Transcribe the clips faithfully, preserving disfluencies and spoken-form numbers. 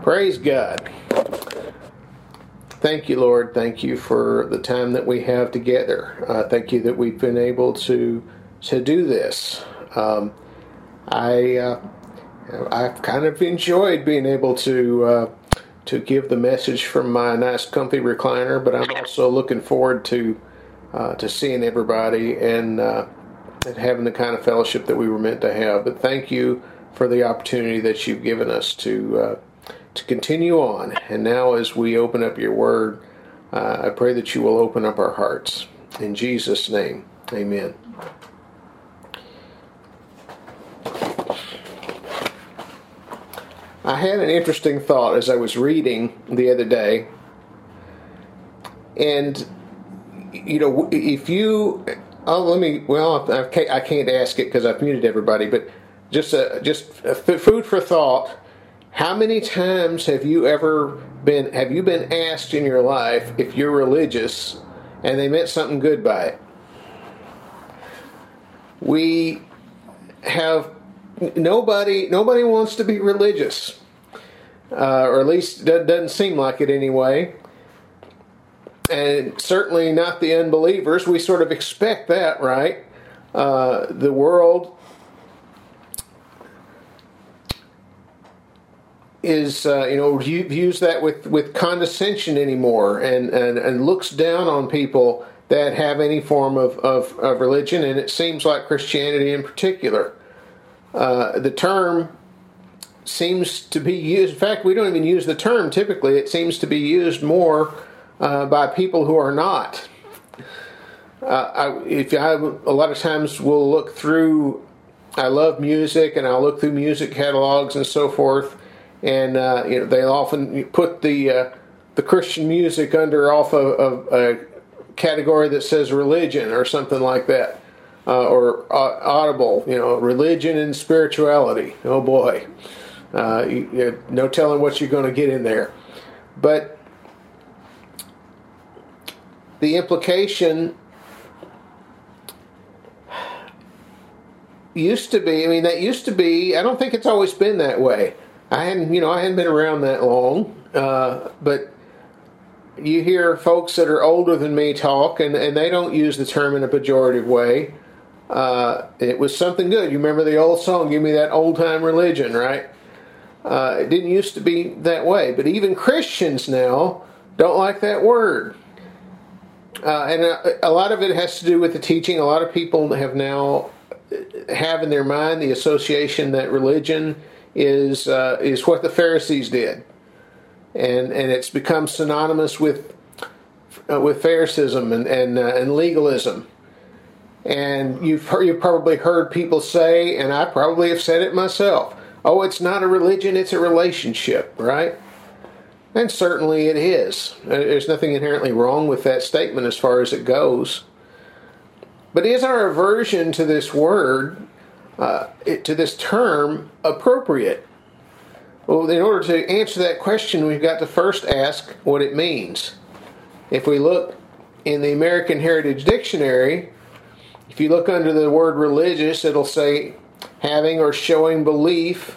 Praise God. Thank you, Lord. Thank you for the time that we have together. Uh, thank you that we've been able to to do this. Um, I uh, I've kind of enjoyed being able to uh, to give the message from my nice, comfy recliner, but I'm also looking forward to uh, to seeing everybody and uh, and having the kind of fellowship that we were meant to have. But thank you for the opportunity that you've given us to. Uh, to continue on. And now as we open up your word, uh, I pray that you will open up our hearts. In Jesus' name, amen. I had an interesting thought as I was reading the other day. And, you know, if you... Oh, let me... Well, I can't, I can't ask it because I've muted everybody, but just a, just a food for thought. How many times have you ever been, have you been asked in your life if you're religious and they meant something good by it? We have, nobody, nobody wants to be religious, uh, or at least it doesn't seem like it anyway. And certainly not the unbelievers. We sort of expect that, right? Uh, the world is, uh, you know, views that with, with condescension anymore and, and, and looks down on people that have any form of, of, of religion, and it seems like Christianity in particular. Uh, the term seems to be used, in fact, we don't even use the term typically, it seems to be used more uh, by people who are not. Uh, I, if I, a lot of times we'll look through, I love music, and I'll look through music catalogs and so forth. And uh, you know, they often put the uh, the Christian music under off of, of a category that says religion or something like that, uh, or uh, audible. You know, religion and spirituality. Oh boy, uh, you, you, no telling what you're going to get in there. But the implication used to be. I mean, that used to be. I don't think it's always been that way. I hadn't, you know, I hadn't been around that long, uh, but you hear folks that are older than me talk, and, and they don't use the term in a pejorative way. Uh, it was something good. You remember the old song, "Give Me That Old Time Religion," right? Uh, it didn't used to be that way, but even Christians now don't like that word. Uh, and a, a lot of it has to do with the teaching. A lot of people have now have in their mind the association that religion is uh, is what the Pharisees did, and and it's become synonymous with uh, with Pharisaism and and, uh, and legalism. And you've heard, you've probably heard people say, and I probably have said it myself, "Oh, it's not a religion; it's a relationship," right? And certainly it is. There's nothing inherently wrong with that statement as far as it goes. But is our aversion to this word, Uh, it, to this term, appropriate? Well, in order to answer that question, we've got to first ask what it means. If we look in the American Heritage Dictionary, if you look under the word religious, it'll say having or showing belief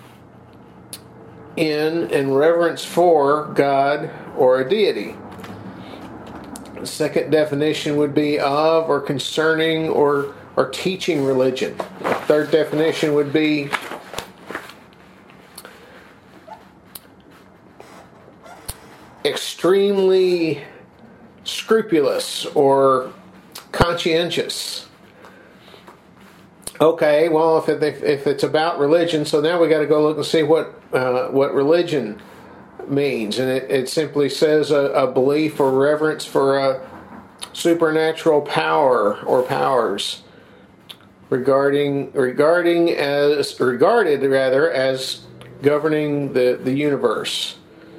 in and reverence for God or a deity. The second definition would be of or concerning or or teaching religion. Third definition would be extremely scrupulous or conscientious. Okay, well, if, it, if, if it's about religion, so now we got to go look and see what uh, what religion means, and it, it simply says a, a belief or reverence for a supernatural power or powers. Regarding regarding as regarded rather as governing the, the universe,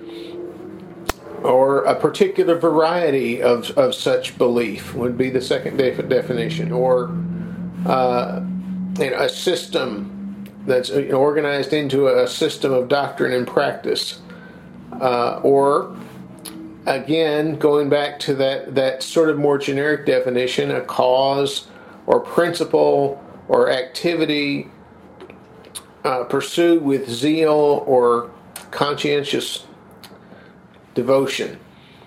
or a particular variety of, of such belief would be the second def- definition, or uh, you know, a system that's organized into a system of doctrine and practice, uh, or again going back to that that sort of more generic definition, a cause or principle or activity uh, pursued with zeal or of conscientious devotion.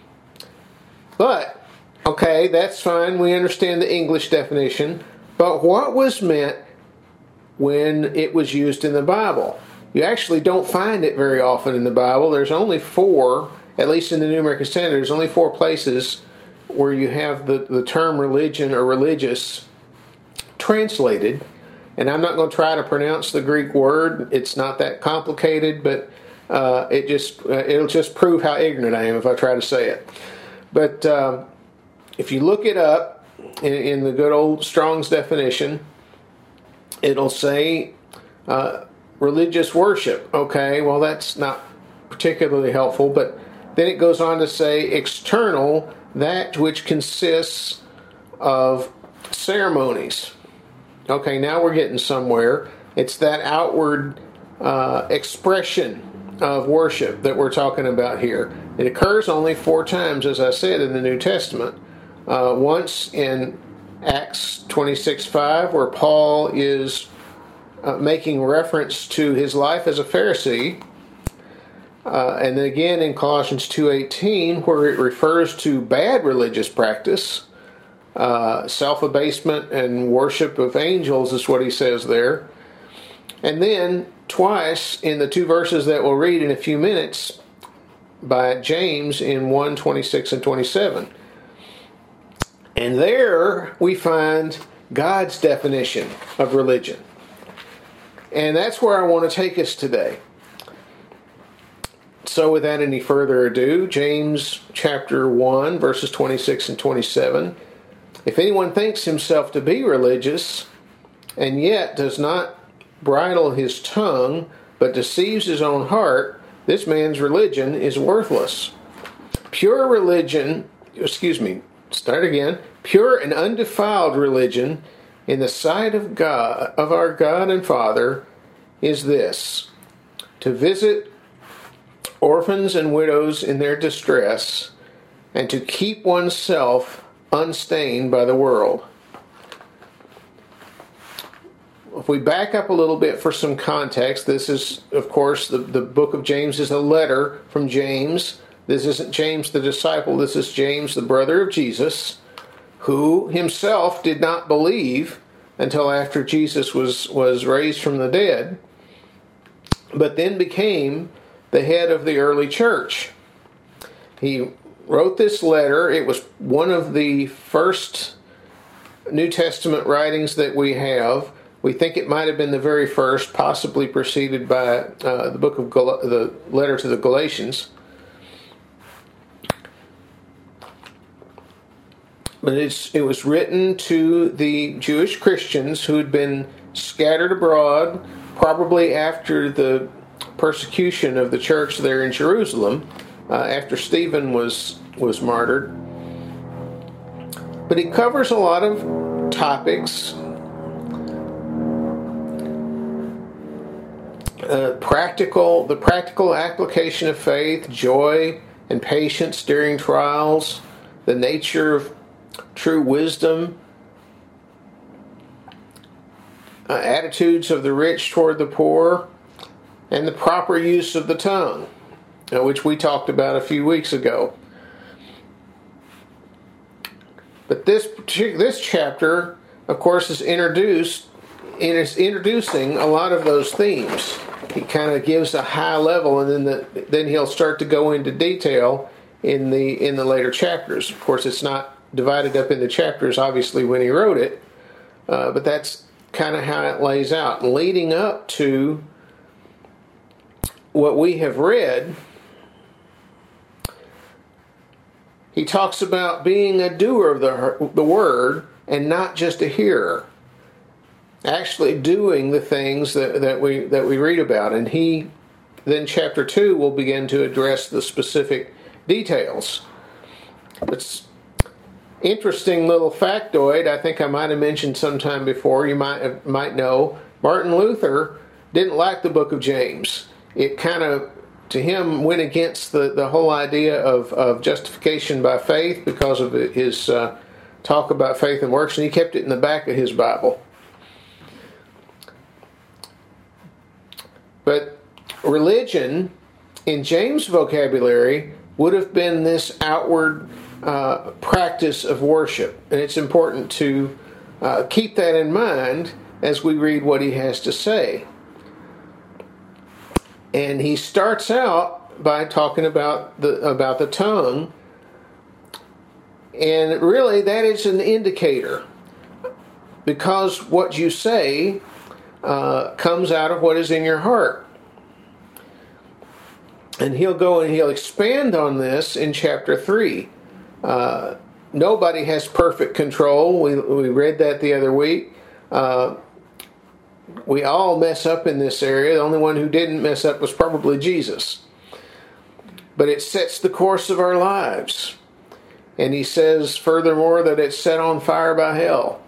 But, okay, that's fine. We understand the English definition. But what was meant when it was used in the Bible? You actually don't find it very often in the Bible. There's only four, at least in the New American Standard, there's only four places where you have the, the term religion or religious translated. And I'm not going to try to pronounce the Greek word. It's not that complicated, but uh, it just uh, it'll just prove how ignorant I am if I try to say it. But uh, if you look it up in, in the good old Strong's definition, it'll say uh, religious worship. Okay, well that's not particularly helpful, but then it goes on to say external, that which consists of ceremonies. Okay, now we're getting somewhere. It's that outward uh, expression of worship that we're talking about here. It occurs only four times, as I said, in the New Testament. Uh, once in Acts twenty-six five, where Paul is uh, making reference to his life as a Pharisee. Uh, and then again in Colossians two eighteen, where it refers to bad religious practice. Uh, self-abasement and worship of angels is what he says there. And then twice in the two verses that we'll read in a few minutes by James in one twenty-six and twenty-seven. And there we find God's definition of religion. And that's where I want to take us today. So without any further ado, James chapter one verses twenty-six and twenty-seven. If anyone thinks himself to be religious, and yet does not bridle his tongue, but deceives his own heart, this man's religion is worthless. Pure religion, excuse me, start again. Pure and undefiled religion in the sight of God, of our God and Father, is this: to visit orphans and widows in their distress, and to keep oneself unstained by the world. If we back up a little bit for some context, this is, of course, the, the book of James is a letter from James. This isn't James the disciple, this is James the brother of Jesus, who himself did not believe until after Jesus was, was raised from the dead, but then became the head of the early church. He wrote this letter. It was one of the first New Testament writings that we have. We think it might have been the very first, possibly preceded by uh, the book of Gal- the letter to the Galatians. But it's, it was written to the Jewish Christians who had been scattered abroad, probably after the persecution of the church there in Jerusalem, uh, after Stephen was was martyred. But he covers a lot of topics. Uh, practical, the practical application of faith, joy and patience during trials, the nature of true wisdom, uh, attitudes of the rich toward the poor, and the proper use of the tongue, uh, which we talked about a few weeks ago. But this this chapter, of course, is introduced and is introducing a lot of those themes. He kind of gives a high level, and then the, then he'll start to go into detail in the in the later chapters. Of course, it's not divided up into chapters, obviously, when he wrote it, uh, but that's kind of how it lays out, leading up to what we have read. He talks about being a doer of the, the word and not just a hearer. Actually doing the things that, that we that we read about. And he, then chapter two, will begin to address the specific details. It's interesting little factoid, I think I might have mentioned sometime before, you might might know, Martin Luther didn't like the book of James. It kind of, to him, went against the, the whole idea of, of justification by faith because of his uh, talk about faith and works, and he kept it in the back of his Bible. But religion in James' vocabulary, would have been this outward uh, practice of worship. And it's important to uh, keep that in mind as we read what he has to say. And he starts out by talking about the about the tongue. And really, that is an indicator. Because what you say uh, comes out of what is in your heart. And he'll go and he'll expand on this in chapter three. Uh, nobody has perfect control. We, we read that the other week. Uh, we all mess up in this area. The only one who didn't mess up was probably Jesus. But it sets the course of our lives. And he says, furthermore, that it's set on fire by hell.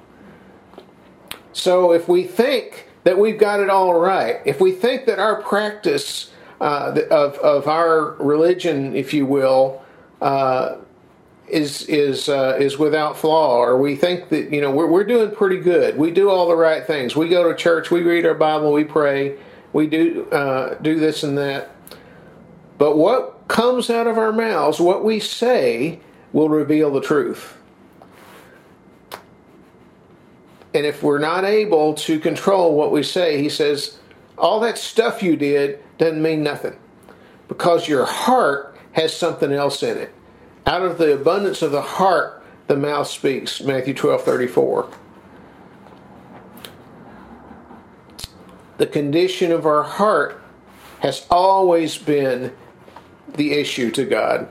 So if we think that we've got it all right, if we think that our practice Uh, of of our religion, if you will, uh, is is uh, is without flaw, or we think that you know we're we're doing pretty good, we do all the right things, we go to church, we read our Bible, we pray, we do uh, do this and that. But what comes out of our mouths, what we say, will reveal the truth. And if we're not able to control what we say, he says, all that stuff you did doesn't mean nothing, because your heart has something else in it. Out of the abundance of the heart, the mouth speaks. Matthew twelve thirty-four. The condition of our heart has always been the issue to God.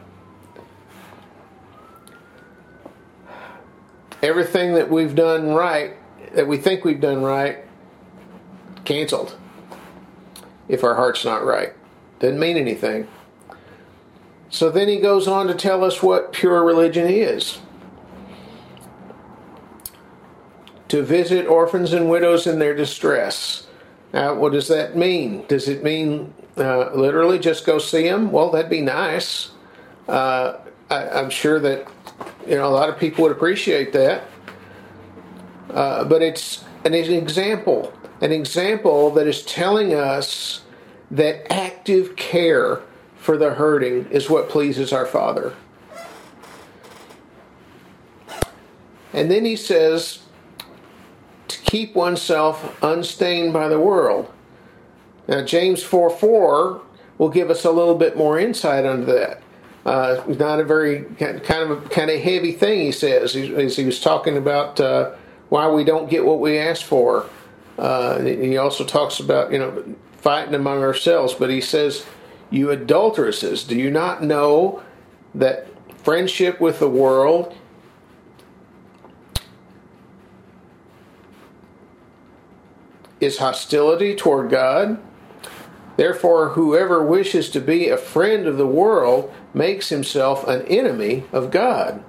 Everything that we've done right, that we think we've done right, canceled. If our heart's not right. Doesn't mean anything. So then he goes on to tell us what pure religion is. To visit orphans and widows in their distress. Now, what does that mean? Does it mean uh, literally just go see them? Well, that'd be nice. Uh, I, I'm sure that you know a lot of people would appreciate that. Uh, but it's an example. An example that is telling us that active care for the hurting is what pleases our Father. And then he says to keep oneself unstained by the world. Now James four four will give us a little bit more insight into that. Uh, it's not a very kind of a kind of heavy thing, he says, as he was talking about uh, why we don't get what we ask for. Uh, he also talks about, you know, fighting among ourselves, but he says, you adulteresses, do you not know that friendship with the world is hostility toward God? Therefore, whoever wishes to be a friend of the world makes himself an enemy of God.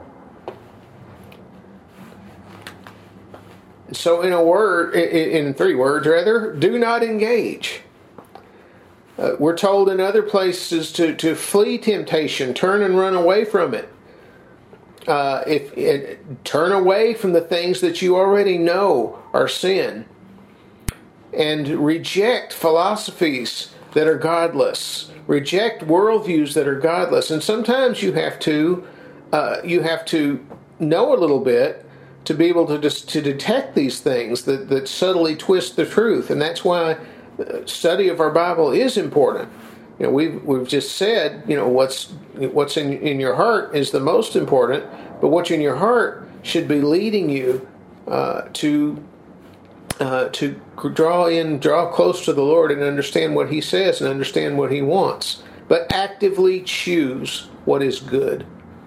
So in a word, in three words rather, do not engage. Uh, we're told in other places to, to flee temptation, turn and run away from it. Uh, if it, turn away from the things that you already know are sin. And reject philosophies that are godless. Reject worldviews that are godless. And sometimes you have to, uh, you have to know a little bit to be able to just to detect these things that, that subtly twist the truth. And that's why study of our Bible is important. You know, we've we've just said, you know, what's what's in in your heart is the most important, but what's in your heart should be leading you uh, to uh, to draw in, draw close to the Lord and understand what He says and understand what He wants. But actively choose what is good.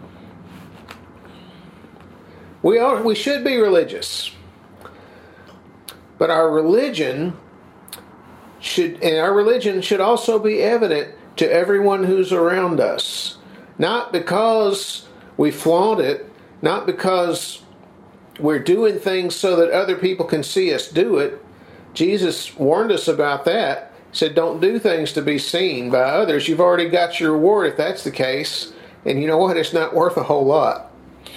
We are we should be religious, but our religion should and our religion should also be evident to everyone who's around us. Not because we flaunt it, not because we're doing things so that other people can see us do it. Jesus warned us about that. He said, don't do things to be seen by others. You've already got your reward if that's the case. And you know what? It's not worth a whole lot.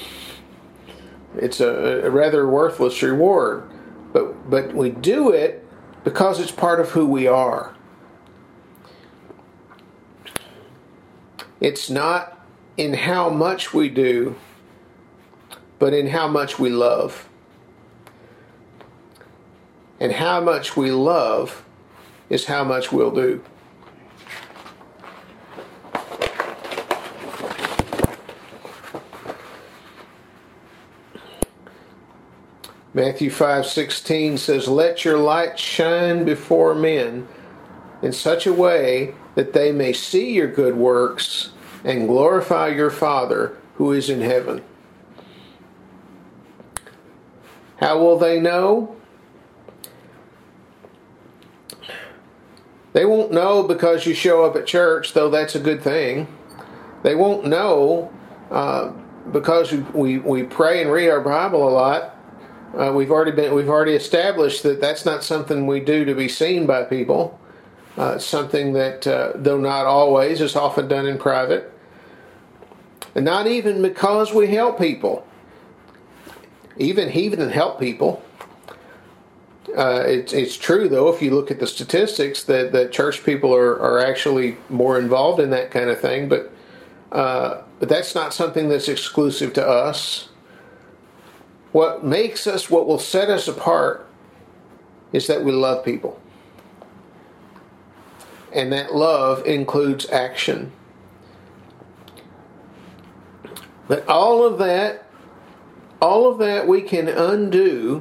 It's a, a rather worthless reward. But but we do it because it's part of who we are. It's not in how much we do, but in how much we love. And how much we love is how much we'll do. Matthew five sixteen says, "Let your light shine before men in such a way that they may see your good works and glorify your Father who is in heaven." How will they know? They won't know because you show up at church, though that's a good thing. They won't know uh, because we, we pray and read our Bible a lot. Uh, we've already been we've already established that that's not something we do to be seen by people. Uh, it's something that, uh, though not always, is often done in private. And not even because we help people. Even heathen help people. Uh, it's it's true, though, if you look at the statistics, that, that church people are, are actually more involved in that kind of thing. But uh, but that's not something that's exclusive to us. What makes us, what will set us apart, is that we love people. And that love includes action. But all of that, all of that we can undo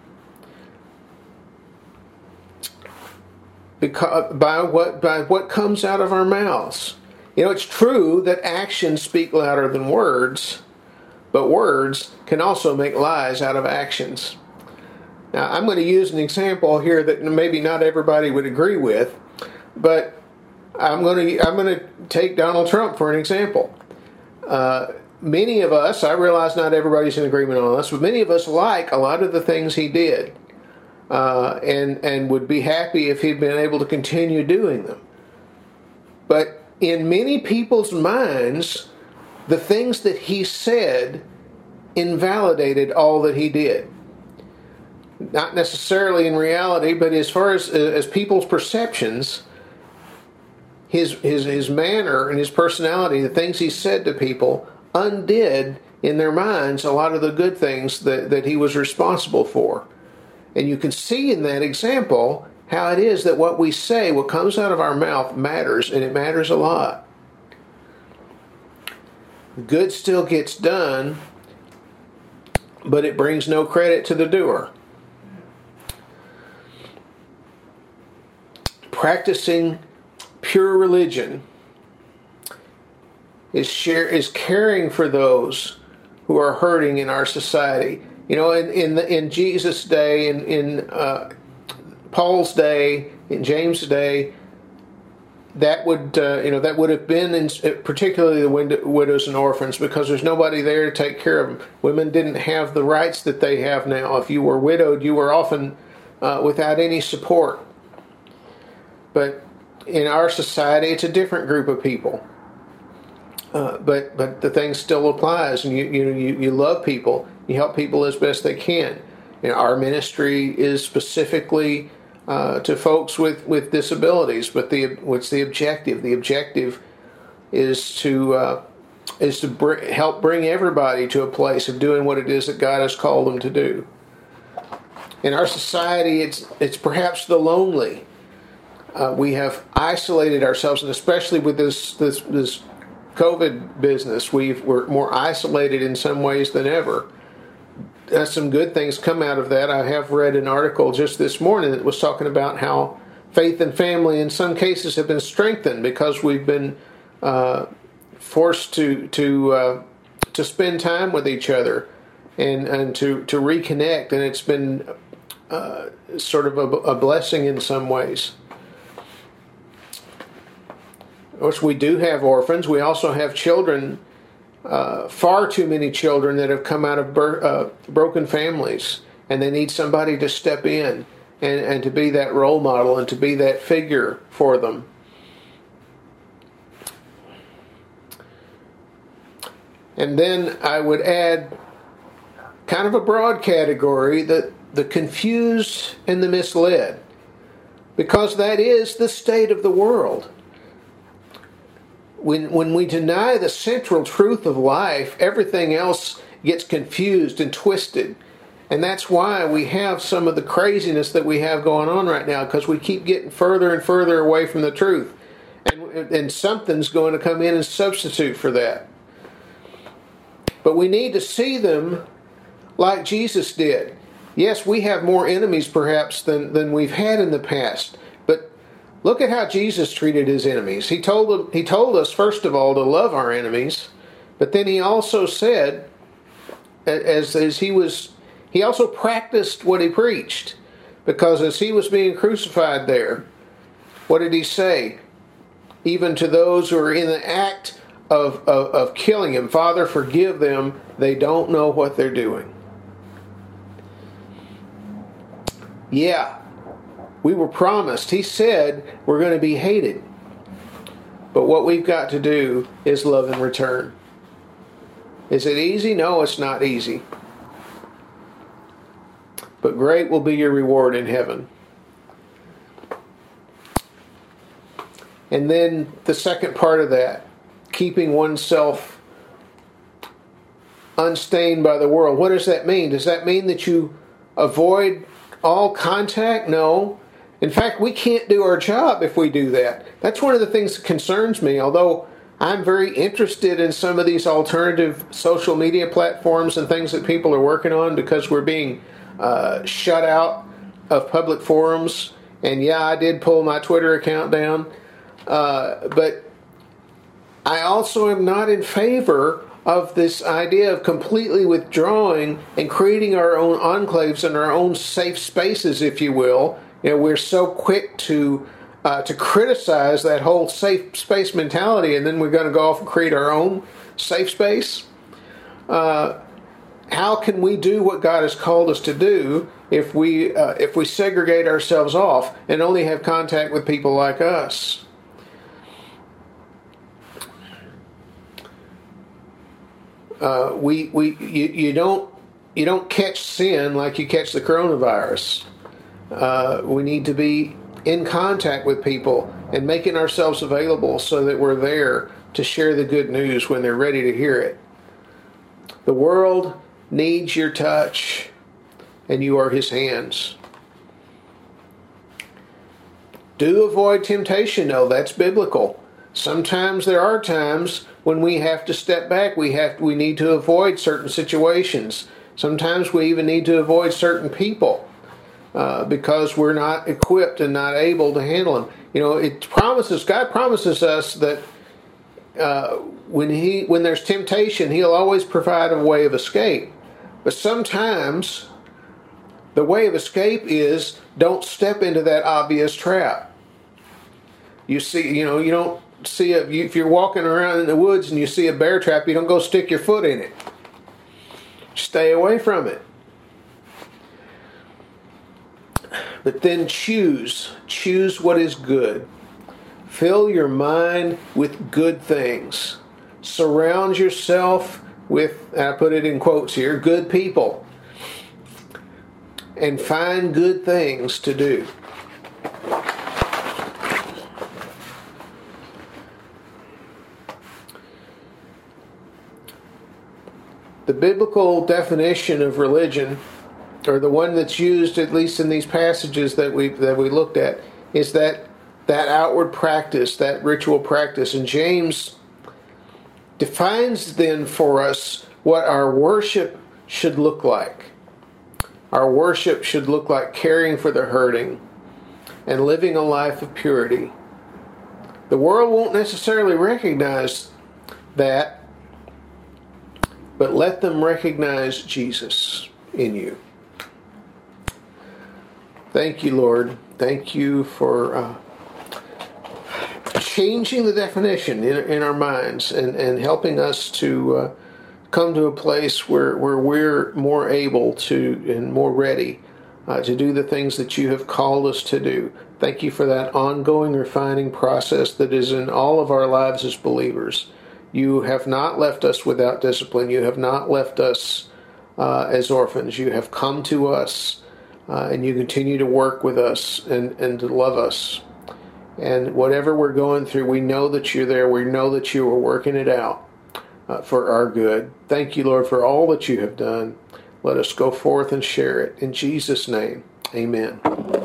because by what by what comes out of our mouths. You know, it's true that actions speak louder than words, but words can also make lies out of actions. Now, I'm going to use an example here that maybe not everybody would agree with, but I'm going to I'm going to take Donald Trump for an example. Uh, many of us, I realize not everybody's in agreement on this, but many of us like a lot of the things he did, uh, and and would be happy if he'd been able to continue doing them. But in many people's minds, the things that he said invalidated all that he did. Not necessarily in reality, but as far as as people's perceptions, his his his manner and his personality, the things he said to people, undid in their minds a lot of the good things that, that he was responsible for. And you can see in that example how it is that what we say, what comes out of our mouth, matters, and it matters a lot. Good still gets done, but it brings no credit to the doer. Practicing pure religion is share is caring for those who are hurting in our society. You know, in in, the, in Jesus' day, in in uh, Paul's day, in James' day, that would uh, you know that would have been in, particularly the wid- widows and orphans, because there's nobody there to take care of them. Women didn't have the rights that they have now. If you were widowed, you were often uh, without any support. But in our society, it's a different group of people. Uh, but but the thing still applies, and you you you you love people, you help people as best they can. You know, our ministry is specifically uh, to folks with, with disabilities, but the what's the objective? The objective is to uh, is to br- help bring everybody to a place of doing what it is that God has called them to do. In our society, it's it's perhaps the lonely. Uh, we have isolated ourselves, and especially with this this this COVID business, we've, we're more isolated in some ways than ever. Uh, some good things come out of that. I have read an article just this morning that was talking about how faith and family in some cases have been strengthened because we've been uh, forced to to uh, to spend time with each other and and to to reconnect, and it's been uh, sort of a, a blessing in some ways. Of course, we do have orphans. We also have children, uh, far too many children that have come out of bur- uh, broken families, and they need somebody to step in and, and to be that role model and to be that figure for them. And then I would add kind of a broad category, that the confused and the misled, because that is the state of the world. when, when we deny the central truth of life, everything else gets confused and twisted. And that's why we have some of the craziness that we have going on right now, because we keep getting further and further away from the truth. And, and something's going to come in and substitute for that. But we need to see them like Jesus did. Yes, we have more enemies perhaps than, than we've had in the past. But look at how Jesus treated his enemies. He told them, he told us, first of all, to love our enemies. But then he also said, as, as he was... He also practiced what he preached, because as he was being crucified there, what did he say? Even to those who are in the act of, of, of killing him, Father, forgive them, they don't know what they're doing. Yeah, we were promised. He said we're going to be hated. But what we've got to do is love in return. Is it easy? No, it's not easy. But great will be your reward in heaven. And then the second part of that, keeping oneself unstained by the world. What does that mean? Does that mean that you avoid all contact? No. In fact, we can't do our job if we do that. That's one of the things that concerns me, although I'm very interested in some of these alternative social media platforms and things that people are working on, because we're being Uh, shut out of public forums. And yeah, I did pull my Twitter account down. Uh, but I also am not in favor of this idea of completely withdrawing and creating our own enclaves and our own safe spaces, if you will. You know, we're so quick to uh, to criticize that whole safe space mentality, and then we're going to go off and create our own safe space. Uh, How can we do what God has called us to do if we uh, if we segregate ourselves off and only have contact with people like us? Uh, we we you, you don't you don't catch sin like you catch the coronavirus. Uh, we need to be in contact with people and making ourselves available so that we're there to share the good news when they're ready to hear it. The world needs your touch, and you are his hands. Do avoid temptation, though. That's biblical. Sometimes there are times when we have to step back. We have we need to avoid certain situations. Sometimes we even need to avoid certain people uh, because we're not equipped and not able to handle them. You know, it promises God promises us that uh, when he when there's temptation, he'll always provide a way of escape. But sometimes the way of escape is don't step into that obvious trap. You see, you know, you don't see a, if you're walking around in the woods and you see a bear trap, you don't go stick your foot in it. Stay away from it. But then choose, choose what is good. Fill your mind with good things. Surround yourself with, I put it in quotes here, good people. And find good things to do. The biblical definition of religion, or the one that's used at least in these passages that we that we looked at, is that that outward practice, that ritual practice. And James defines then for us what our worship should look like. Our worship should look like caring for the hurting and living a life of purity. The world won't necessarily recognize that, but let them recognize Jesus in you. Thank you, Lord. Thank you for uh, changing the definition in, in our minds and, and helping us to uh, come to a place where, where we're more able to and more ready uh, to do the things that you have called us to do. Thank you for that ongoing refining process that is in all of our lives as believers. You have not left us without discipline. You have not left us uh, as orphans. You have come to us uh, and you continue to work with us and, and to love us. And whatever we're going through, we know that you're there. We know that you are working it out uh, for our good. Thank you, Lord, for all that you have done. Let us go forth and share it. In Jesus' name, amen.